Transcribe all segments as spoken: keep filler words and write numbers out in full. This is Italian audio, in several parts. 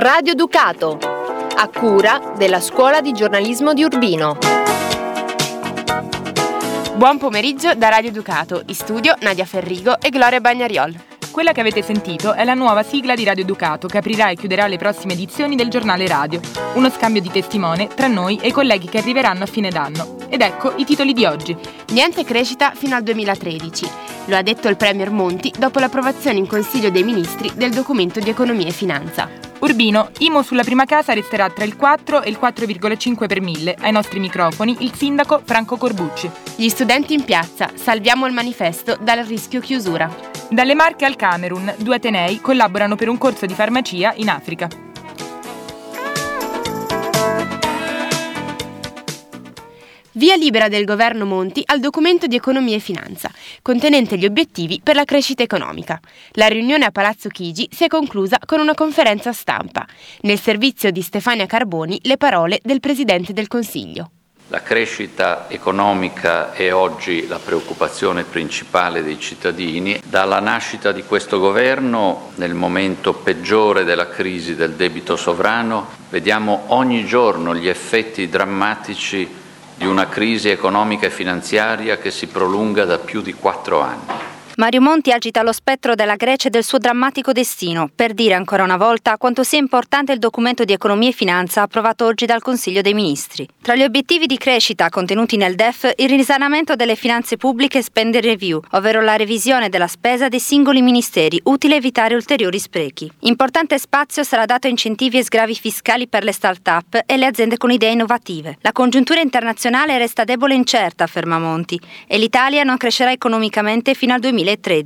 Radio Ducato, a cura della Scuola di Giornalismo di Urbino. Buon pomeriggio da Radio Ducato, in studio Nadia Ferrigo e Gloria Bagnariol. Quella che avete sentito è la nuova sigla di Radio Ducato che aprirà e chiuderà le prossime edizioni del giornale radio. Uno scambio di testimone tra noi e i colleghi che arriveranno a fine d'anno. Ed ecco i titoli di oggi. Niente crescita fino al duemilatredici. Lo ha detto il Premier Monti dopo l'approvazione in Consiglio dei Ministri del documento di economia e finanza. Urbino, I M U sulla prima casa resterà tra il quattro e il quattro virgola cinque per mille. Ai nostri microfoni il sindaco Franco Corbucci. Gli studenti in piazza, salviamo il manifesto dal rischio chiusura. Dalle Marche al Camerun, due atenei collaborano per un corso di farmacia in Africa. Via libera del governo Monti al documento di economia e finanza, contenente gli obiettivi per la crescita economica. La riunione a Palazzo Chigi si è conclusa con una conferenza stampa. Nel servizio di Stefania Carboni le parole del Presidente del Consiglio. La crescita economica è oggi la preoccupazione principale dei cittadini. Dalla nascita di questo governo, nel momento peggiore della crisi del debito sovrano, vediamo ogni giorno gli effetti drammatici di una crisi economica e finanziaria che si prolunga da più di quattro anni. Mario Monti agita lo spettro della Grecia e del suo drammatico destino, per dire ancora una volta quanto sia importante il documento di economia e finanza approvato oggi dal Consiglio dei Ministri. Tra gli obiettivi di crescita contenuti nel D E F, il risanamento delle finanze pubbliche e spending review, ovvero la revisione della spesa dei singoli ministeri, utile a evitare ulteriori sprechi. Importante spazio sarà dato a incentivi e sgravi fiscali per le start-up e le aziende con idee innovative. La congiuntura internazionale resta debole e incerta, afferma Monti, e l'Italia non crescerà economicamente fino al duemilatredici.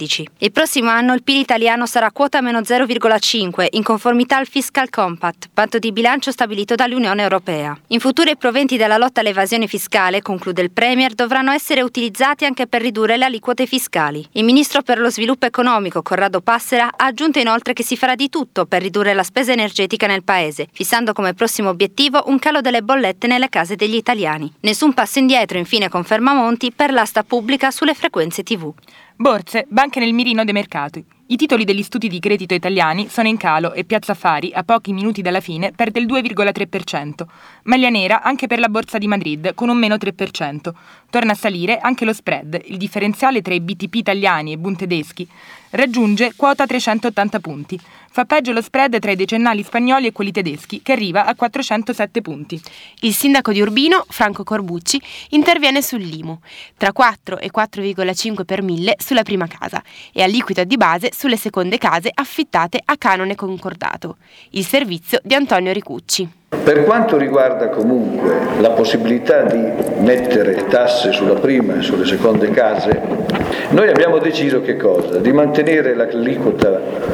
Il prossimo anno il P I L italiano sarà quota meno zero virgola cinque, in conformità al Fiscal Compact, patto di bilancio stabilito dall'Unione Europea. In futuro i proventi della lotta all'evasione fiscale, conclude il Premier, dovranno essere utilizzati anche per ridurre le aliquote fiscali. Il Ministro per lo Sviluppo Economico, Corrado Passera, ha aggiunto inoltre che si farà di tutto per ridurre la spesa energetica nel Paese, fissando come prossimo obiettivo un calo delle bollette nelle case degli italiani. Nessun passo indietro, infine, conferma Monti, per l'asta pubblica sulle frequenze tivù. Borse, banche nel mirino dei mercati. I titoli degli istituti di credito italiani sono in calo e Piazza Affari, a pochi minuti dalla fine, perde il due virgola tre per cento. Maglia nera anche per la Borsa di Madrid, con un meno tre per cento. Torna a salire anche lo spread, il differenziale tra i B T P italiani e Bund tedeschi raggiunge quota trecentottanta punti. Fa peggio lo spread tra i decennali spagnoli e quelli tedeschi, che arriva a quattrocentosette punti. Il sindaco di Urbino, Franco Corbucci, interviene sull'I M U, tra quattro e quattro virgola cinque per mille sulla prima casa e aliquota di base sulle seconde case affittate a canone concordato. Il servizio di Antonio Ricucci. Per quanto riguarda comunque la possibilità di mettere tasse sulla prima e sulle seconde case, noi abbiamo deciso che cosa? Di mantenere l'aliquota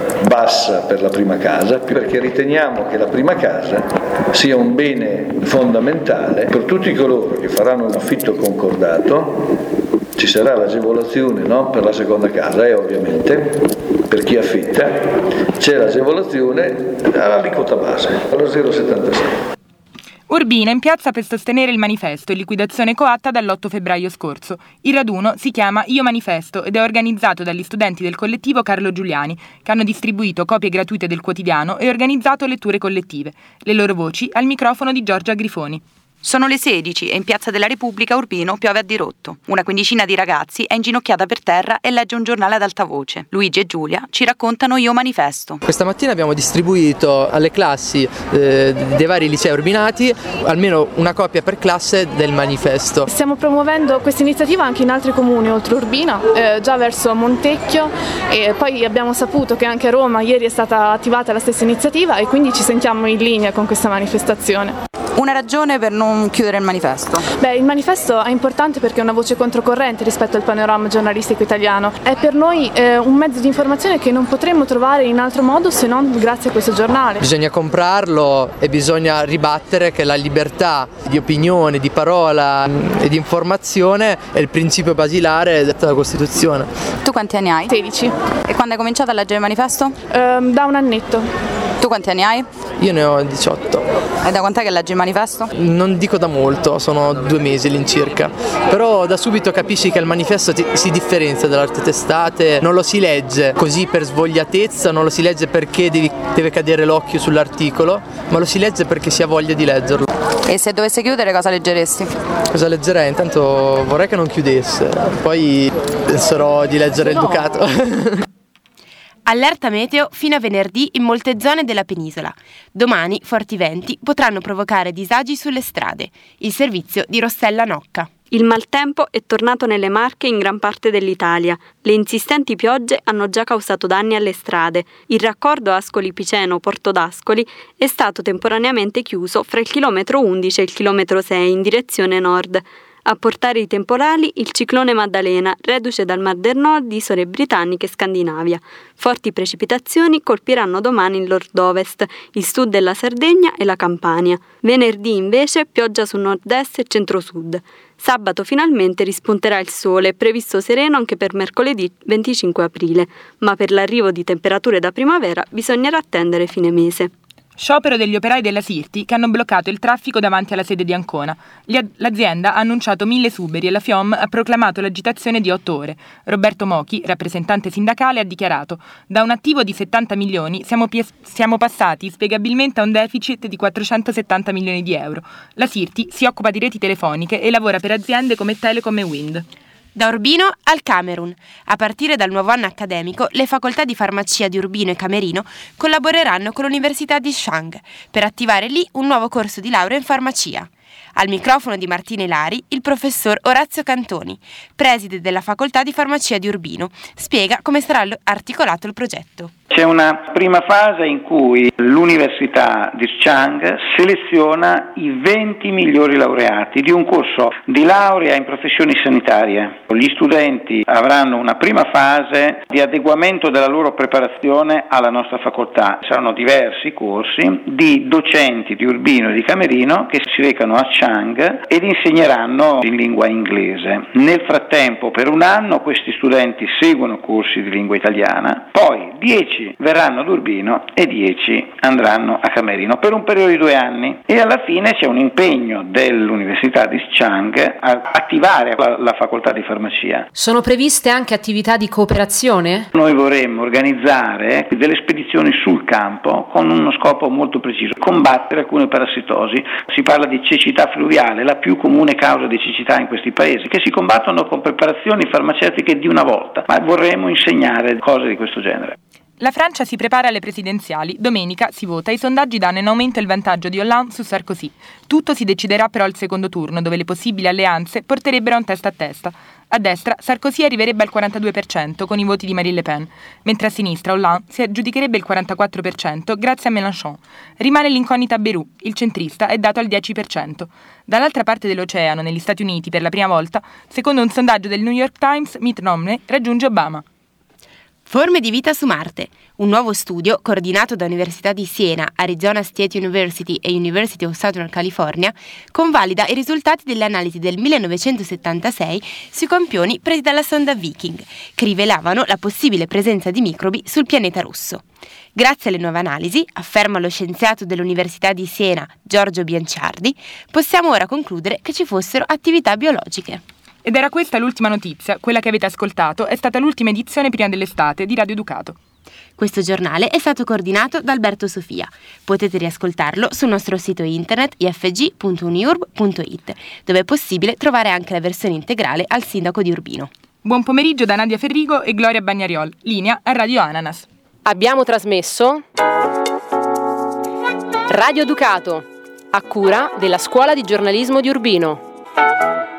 bassa per la prima casa, perché riteniamo che la prima casa sia un bene fondamentale per tutti coloro che faranno un affitto concordato. Ci sarà l'agevolazione, no? Per la seconda casa e ovviamente per chi affitta c'è l'agevolazione all'aliquota base, allo zero virgola settantasei. Urbino in piazza per sostenere il manifesto in liquidazione coatta dall'otto febbraio scorso. Il raduno si chiama Io Manifesto ed è organizzato dagli studenti del collettivo Carlo Giuliani, che hanno distribuito copie gratuite del quotidiano e organizzato letture collettive. Le loro voci al microfono di Giorgia Grifoni. Sono le sedici e in Piazza della Repubblica Urbino piove a dirotto. Una quindicina di ragazzi è inginocchiata per terra e legge un giornale ad alta voce. Luigi e Giulia ci raccontano Io Manifesto. Questa mattina abbiamo distribuito alle classi eh, dei vari licei urbinati almeno una copia per classe del manifesto. Stiamo promuovendo questa iniziativa anche in altri comuni oltre Urbino, eh, già verso Montecchio, e poi abbiamo saputo che anche a Roma ieri è stata attivata la stessa iniziativa e quindi ci sentiamo in linea con questa manifestazione. Una ragione per non chiudere il manifesto? Beh, il manifesto è importante perché è una voce controcorrente rispetto al panorama giornalistico italiano. È per noi eh, un mezzo di informazione che non potremmo trovare in altro modo se non grazie a questo giornale. Bisogna comprarlo e bisogna ribattere che la libertà di opinione, di parola e di informazione è il principio basilare della Costituzione. Tu quanti anni hai? sedici. E quando hai cominciato a leggere il manifesto? Eh, da un annetto. Tu quanti anni hai? Io ne ho diciotto. E da quant'è che leggi il manifesto? Non dico da molto, sono due mesi all'incirca, però da subito capisci che il manifesto ti, si differenzia dalle altre testate, non lo si legge così per svogliatezza, non lo si legge perché devi, deve cadere l'occhio sull'articolo, ma lo si legge perché si ha voglia di leggerlo. E se dovesse chiudere cosa leggeresti? Cosa leggerei? Intanto vorrei che non chiudesse, poi penserò di leggere il Ducato. Allerta meteo fino a venerdì in molte zone della penisola. Domani forti venti potranno provocare disagi sulle strade. Il servizio di Rossella Nocca. Il maltempo è tornato nelle Marche in gran parte dell'Italia. Le insistenti piogge hanno già causato danni alle strade. Il raccordo Ascoli-Piceno-Porto d'Ascoli è stato temporaneamente chiuso fra il chilometro undici e il chilometro sei in direzione nord. A portare i temporali il ciclone Maddalena, reduce dal Mar del Nord, isole britanniche e Scandinavia. Forti precipitazioni colpiranno domani il nord-ovest, il sud della Sardegna e la Campania. Venerdì invece pioggia su nord-est e centro-sud. Sabato finalmente rispunterà il sole, previsto sereno anche per mercoledì venticinque aprile, ma per l'arrivo di temperature da primavera bisognerà attendere fine mese. Sciopero degli operai della Sirti che hanno bloccato il traffico davanti alla sede di Ancona. L'azienda ha annunciato mille esuberi e la FIOM ha proclamato l'agitazione di otto ore. Roberto Mochi, rappresentante sindacale, ha dichiarato: da un attivo di settanta milioni siamo, pie- siamo passati spiegabilmente a un deficit di quattrocentosettanta milioni di euro. La Sirti si occupa di reti telefoniche e lavora per aziende come Telecom e Wind. Da Urbino al Camerun. A partire dal nuovo anno accademico, le facoltà di farmacia di Urbino e Camerino collaboreranno con l'Università di Shang per attivare lì un nuovo corso di laurea in farmacia. Al microfono di Martina Ilari, il professor Orazio Cantoni, preside della facoltà di farmacia di Urbino, spiega come sarà articolato il progetto. C'è una prima fase in cui l'Università di Chang seleziona i venti migliori laureati di un corso di laurea in professioni sanitarie. Gli studenti avranno una prima fase di adeguamento della loro preparazione alla nostra facoltà. Saranno diversi corsi di docenti di Urbino e di Camerino che si recano a Chang ed insegneranno in lingua inglese. Nel frattempo, per un anno, questi studenti seguono corsi di lingua italiana, poi dieci verranno ad Urbino e dieci andranno a Camerino per un periodo di due anni e alla fine c'è un impegno dell'Università di Chang a attivare la, la facoltà di farmacia. Sono previste anche attività di cooperazione? Noi vorremmo organizzare delle spedizioni sul campo con uno scopo molto preciso: combattere alcune parassitosi. Si parla di cecità fluviale, la più comune causa di cecità in questi paesi, che si combattono con preparazioni farmaceutiche di una volta, ma vorremmo insegnare cose di questo genere. La Francia si prepara alle presidenziali. Domenica si vota. I sondaggi danno in aumento il vantaggio di Hollande su Sarkozy. Tutto si deciderà però al secondo turno, dove le possibili alleanze porterebbero a un testa a testa. A destra Sarkozy arriverebbe al quarantadue per cento con i voti di Marine Le Pen, mentre a sinistra Hollande si aggiudicherebbe il quarantaquattro per cento grazie a Mélenchon. Rimane l'incognita Bayrou, il centrista è dato al dieci per cento. Dall'altra parte dell'oceano, negli Stati Uniti, per la prima volta, secondo un sondaggio del New York Times, Mitt Romney raggiunge Obama. Forme di vita su Marte. Un nuovo studio, coordinato da Università di Siena, Arizona State University e University of Southern California, convalida i risultati delle analisi del millenovecentosettantasei sui campioni presi dalla sonda Viking, che rivelavano la possibile presenza di microbi sul pianeta rosso. Grazie alle nuove analisi, afferma lo scienziato dell'Università di Siena, Giorgio Bianciardi, possiamo ora concludere che ci fossero attività biologiche. Ed era questa l'ultima notizia, quella che avete ascoltato è stata l'ultima edizione prima dell'estate di Radio Ducato. Questo giornale è stato coordinato da Alberto Sofia. Potete riascoltarlo sul nostro sito internet i f g punto uniurb punto i t, dove è possibile trovare anche la versione integrale al sindaco di Urbino. Buon pomeriggio da Nadia Ferrigo e Gloria Bagnariol, linea a Radio Ananas. Abbiamo trasmesso Radio Ducato, a cura della Scuola di Giornalismo di Urbino.